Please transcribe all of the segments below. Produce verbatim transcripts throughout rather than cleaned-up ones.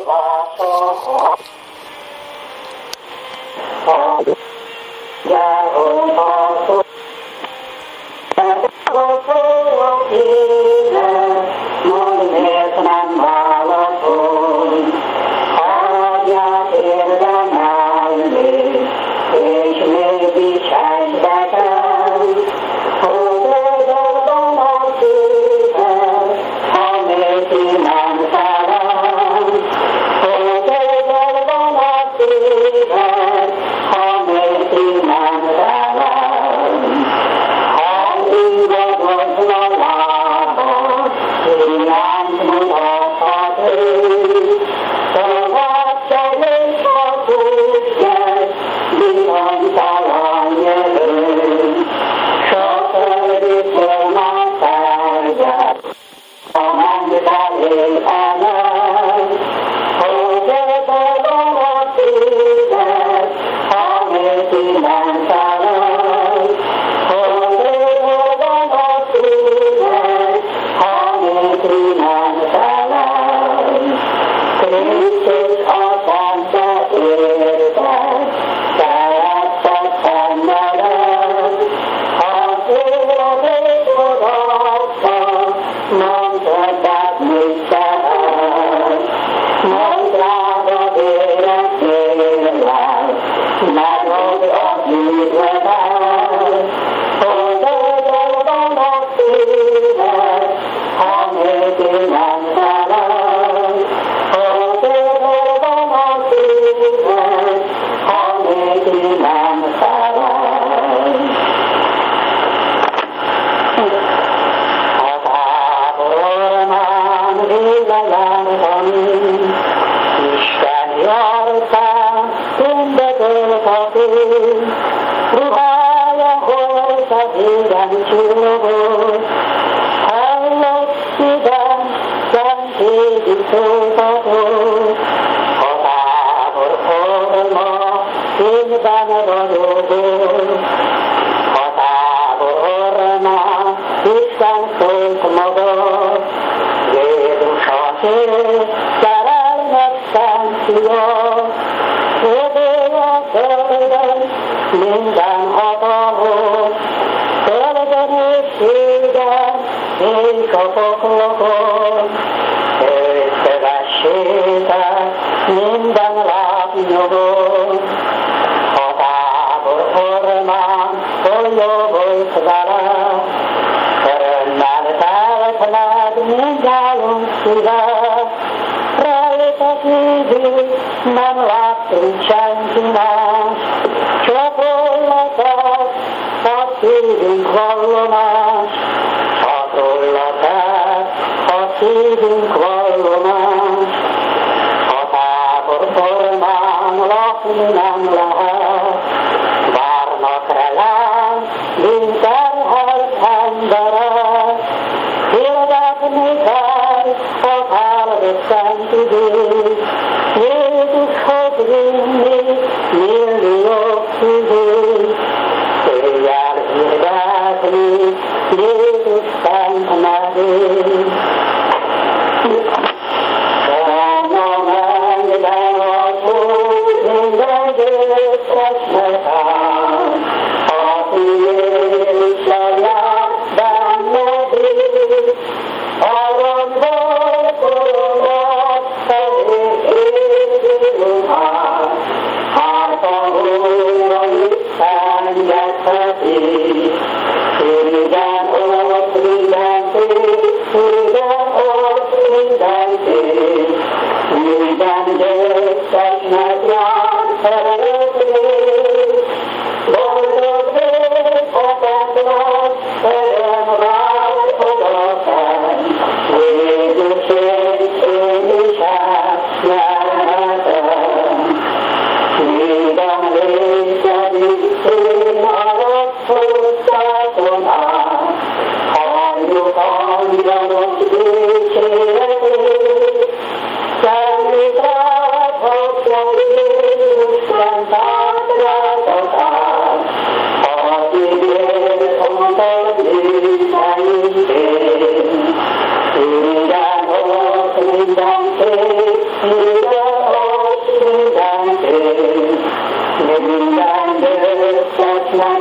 Thank you.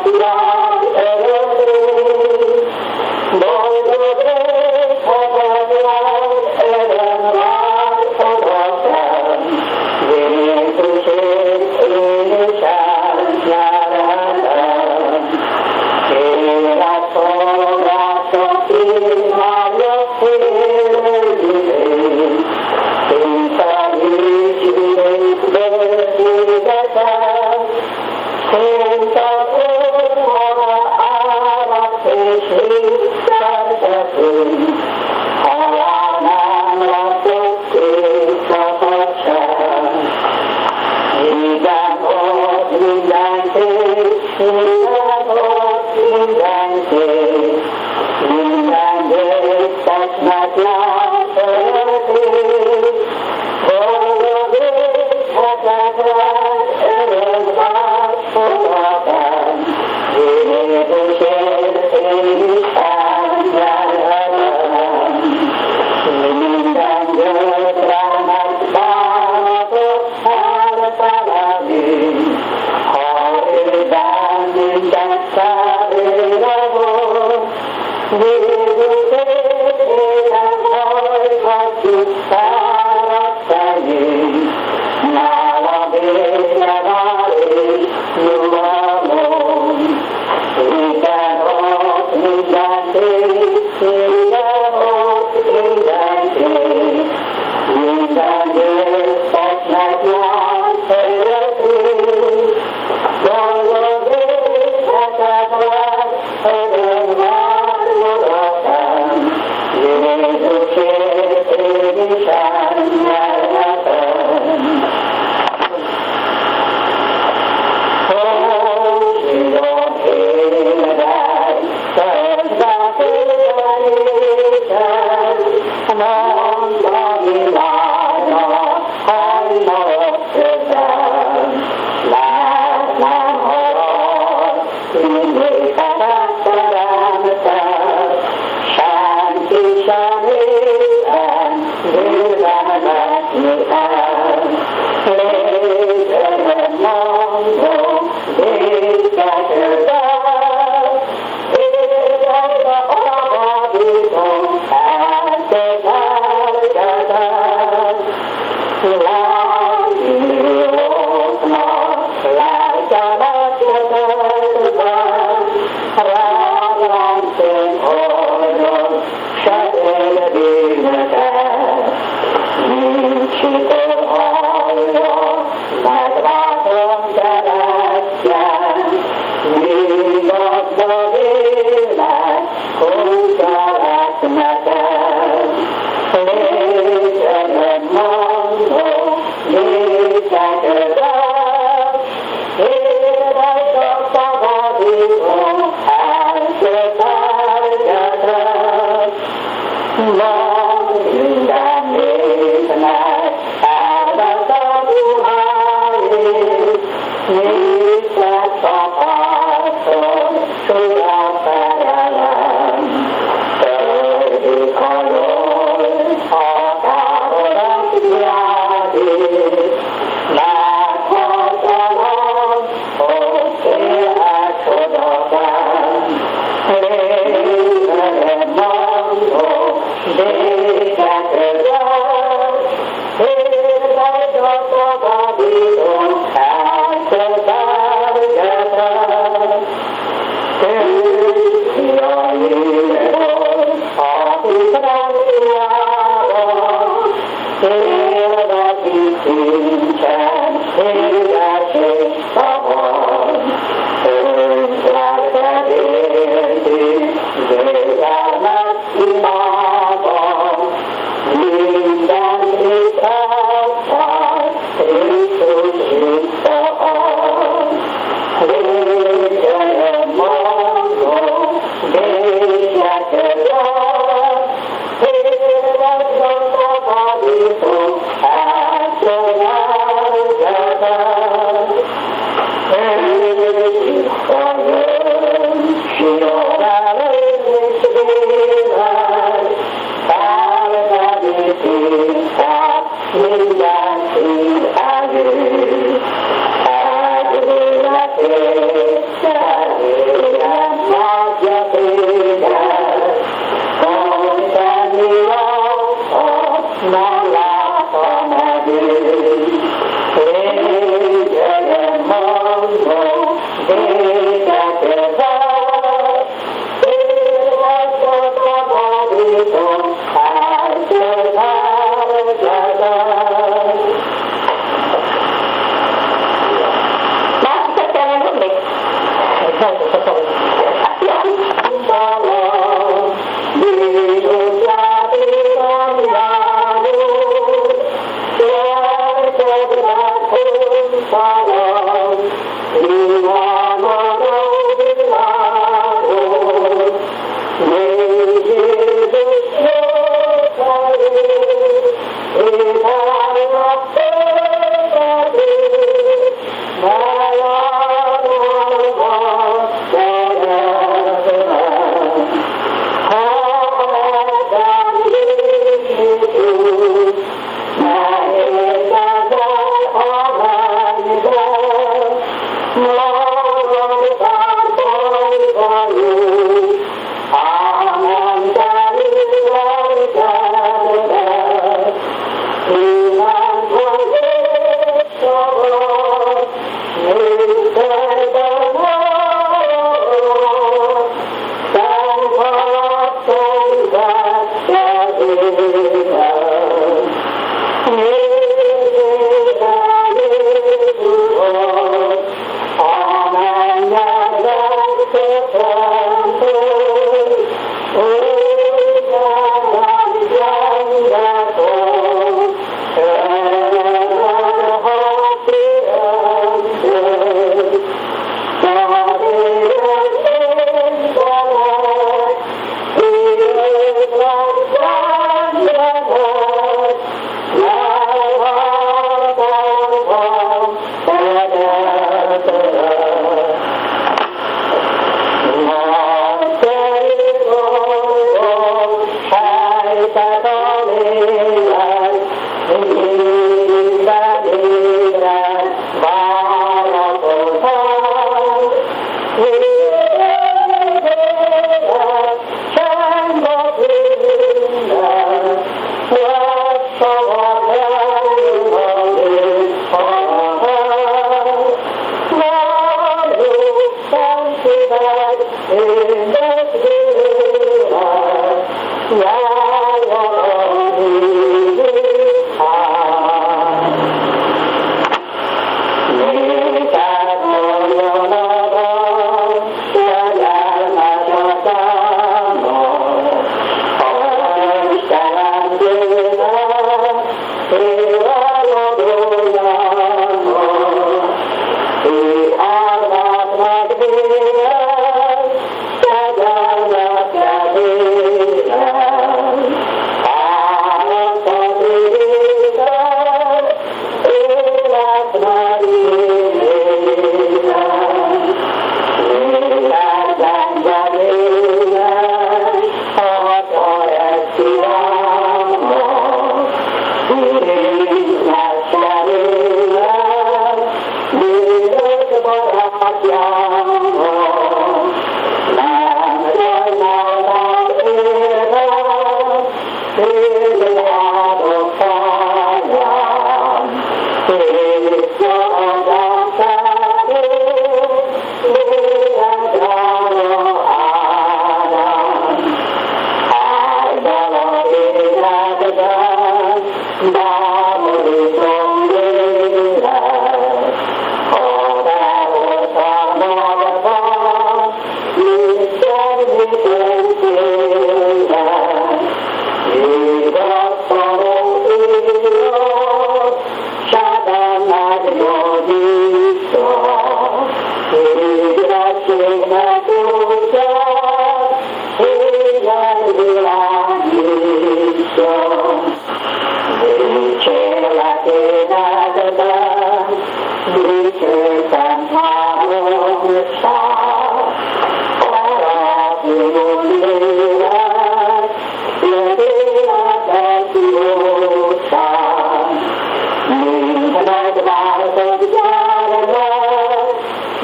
Minden szív elő, elő,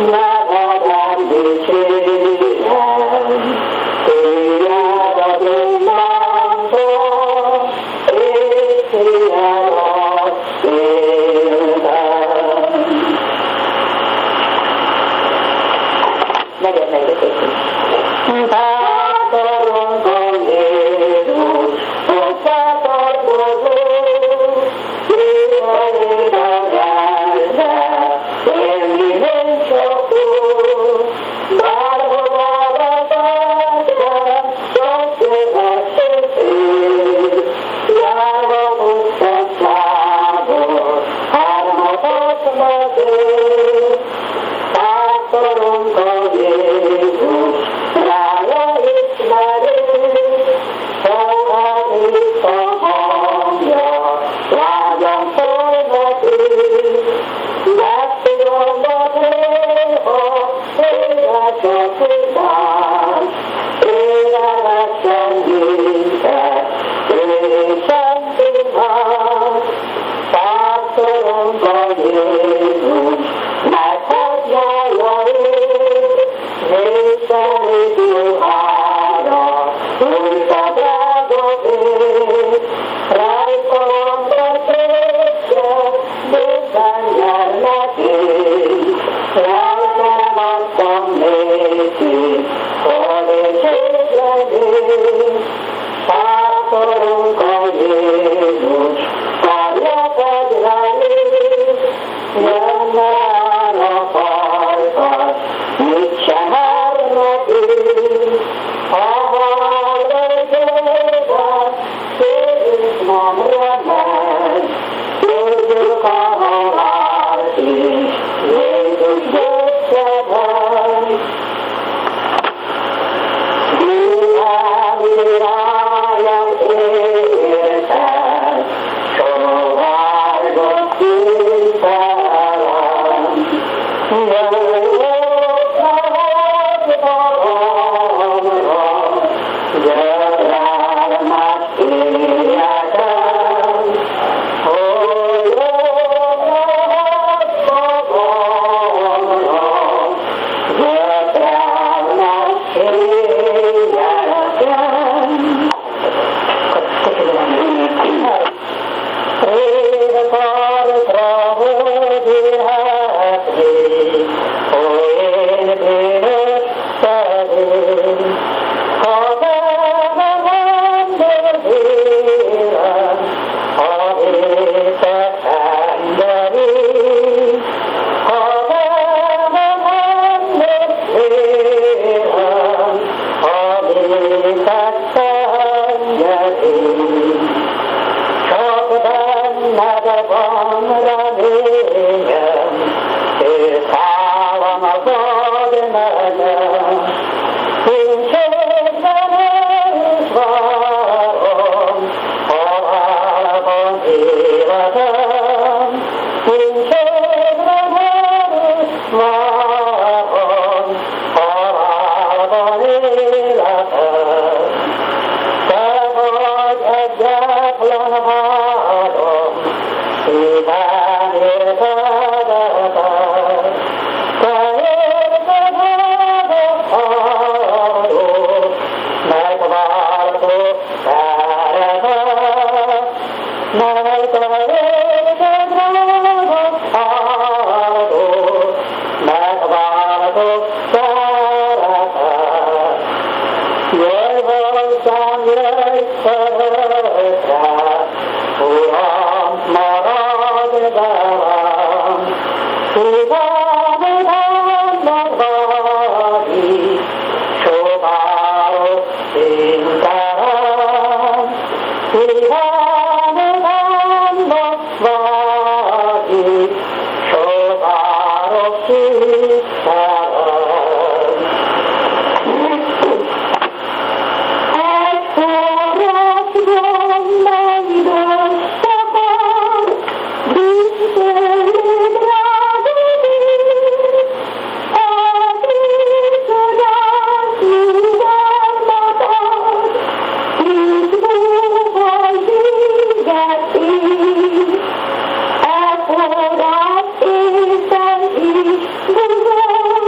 Nevedem dicsérem, Téged az imádom, és Téged az életem. Negyed negyedik. Pásztorunkon Jézus, összetartozó, Jézus a gyerme, élni nincs sokú, bárhova vezettem, sok szívesség ér, járva pusztaságot, harmatot mezőt, pásztorunkon Jézus, rája ismerünk, felhívt a hangja, lágyan szól nekünk, megszigorgott néha, édes a tudás, énevessen minket, és senki más, pásztorunkon Jézus, meghagyja jajét, Népszerűt juhára, újta drágot ér, rajta beszélget, minden gyermekét, lelkem adtam néki, hol és églegét, pásztorunkon Jézus, karja fegyverét, jönne el a farkas, mit sem mer nekünk, ha halálőzőben, tőlünk nem remeg, tudjuk a halált is, Jézus győzteden. Világi ráját érted, sovárgott színfelem, jöjjött a hagyomra, gyötrelmes életem, hol jön a hagyomra, gyötrelmes életem. Rév partra hogy érhetni, olyan bűnöskedő, ha benne vendégélem, a vétek engedély, ha benne vendégélem, a vétek engedély. Csak benned van reményem, és állam az ad nekem. Színségben el is várom, halálban életem. Színségben el is várom, halálban életem. Te vagy egyetlen várom, szívem értedetet. Te érteded a hallót, megváltó szeretet. Mely te érteded a hallót, megváltó szeretet. Jöjj hozzám, jöjj szeretre, Uram, maradj velem, szívem utánnak vagyik, sovárok színterem, szívem utánnak vagyik, sovárok színterem. Thank you.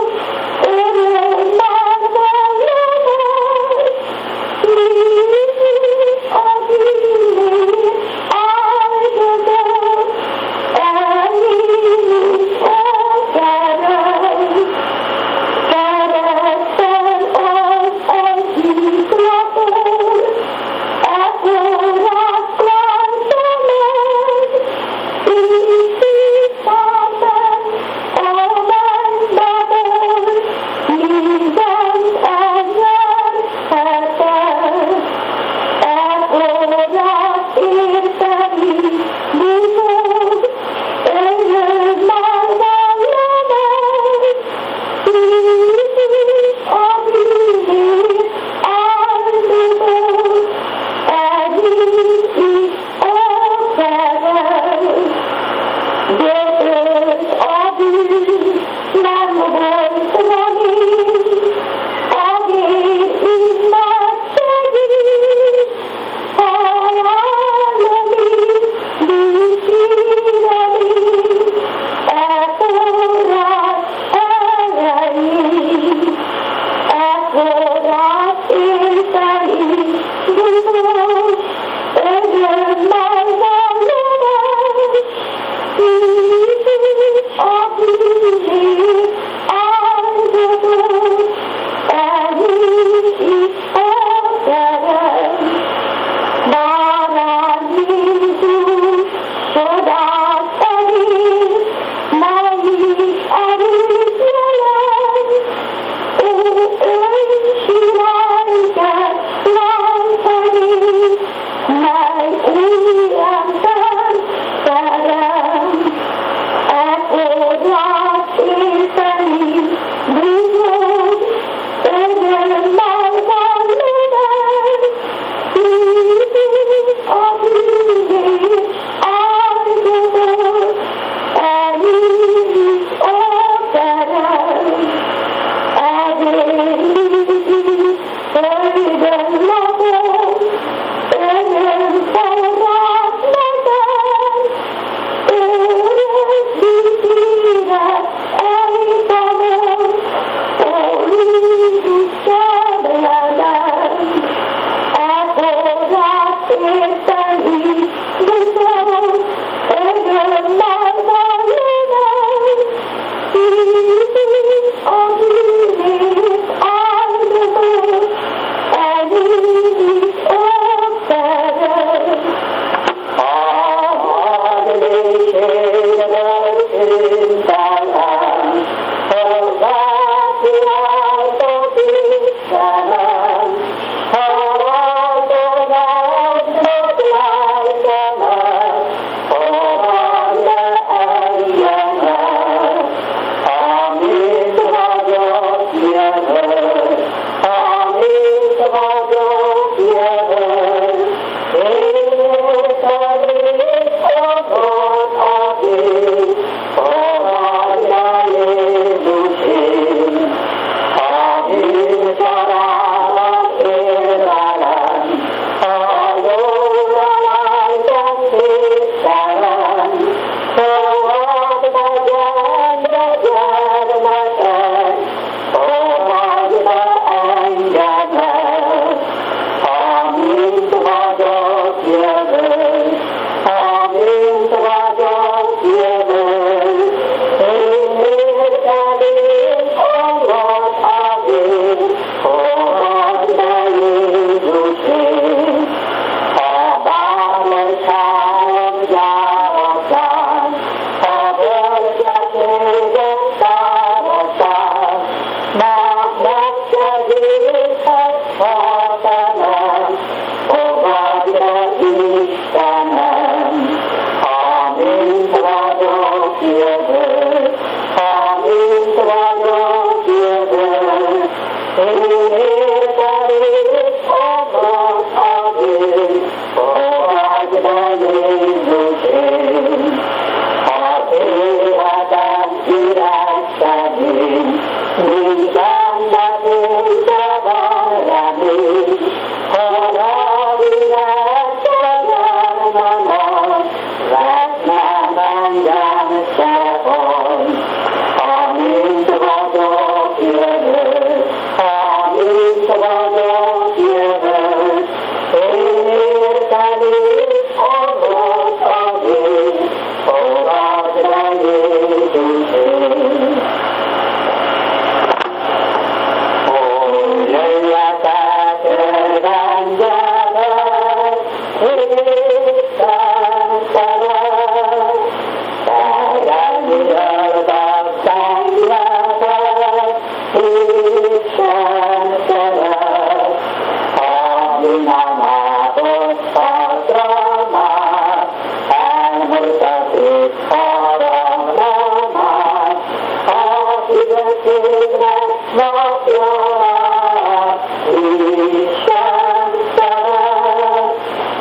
napját, Isten szeret,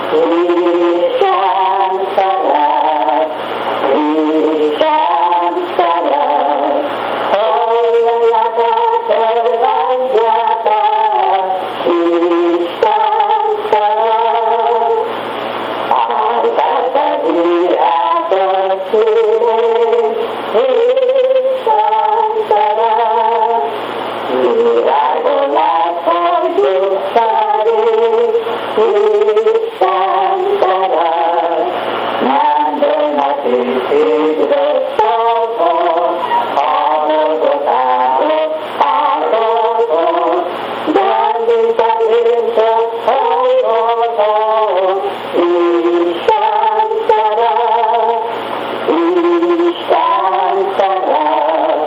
Isten szeret, Isten szeret, halljatok, örvendjetek, Isten szeret, áldásd írjátok szívét, Isten szeret, virágon láthatjuk szerint, Isten szeret, mendemetű szívre szavon, hallgatott állott, áldott, bennünket hallgatott, Isten szeret, Isten szeret,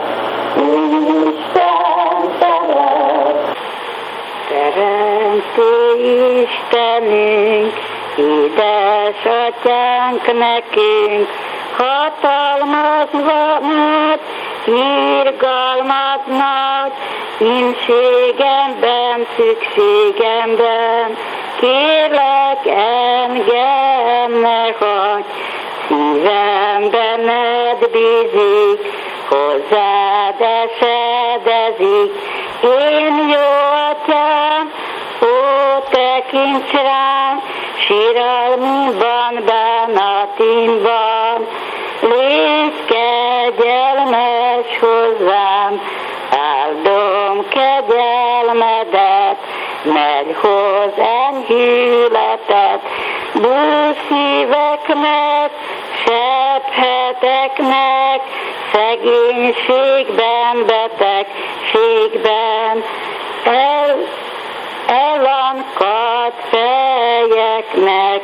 Isten szeret. Teremtő Istenünk, édesatyánk nekünk, hatalmad nagy, irgalmad nagy, ínségemben, szükségemben, kérlek engem ne hagyj, szívem benned bízik, hozzád esedezik, én jó atyám, ó, tekints rám, síralmimban, bánatimban, légy kegyelmes hozzám, áldom kegyelmedet, meghoz enyhületet, bús szíveknek, sebheteknek, szegénységben, betegségben, el, elankadt fejeknek.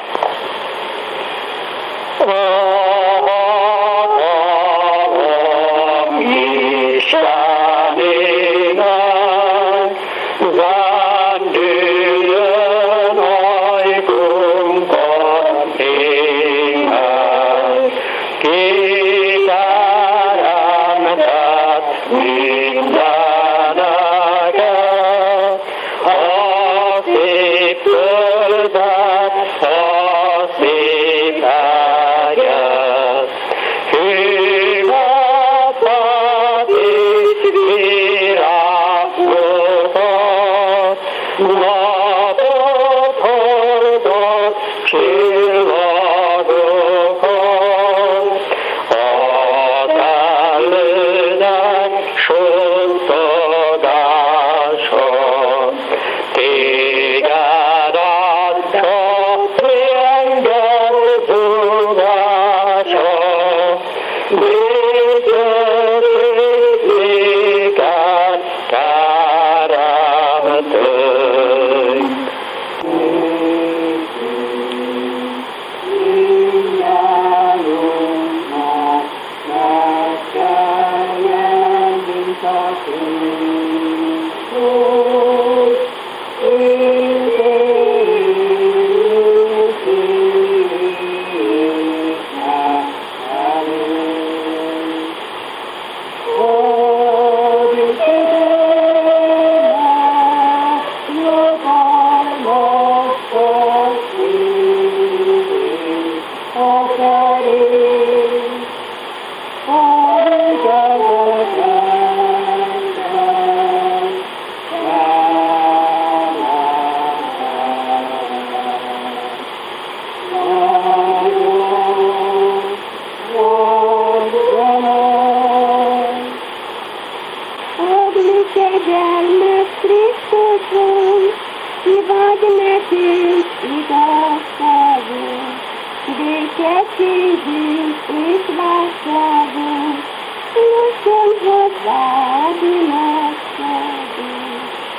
Hatalom Istenének, vándüljön ajkunkon ének, kiteremtett mindeneket, a szép földet, a szép eget, hűvetet és virágokat, napot hordott csillagokat, az előnek suttagása, téged adta reggel zúgása, békességéken teremtők. Mindjárónak megkeljen, mint a Krisztus, élőségnek előtt. Hogy téged jogalmatok szívét, a szerint, hogy gazdaságban kegyelmet Krisztuson, ki vagy nekünk igazságunk, békességünk és válságunk, jusson hozzád,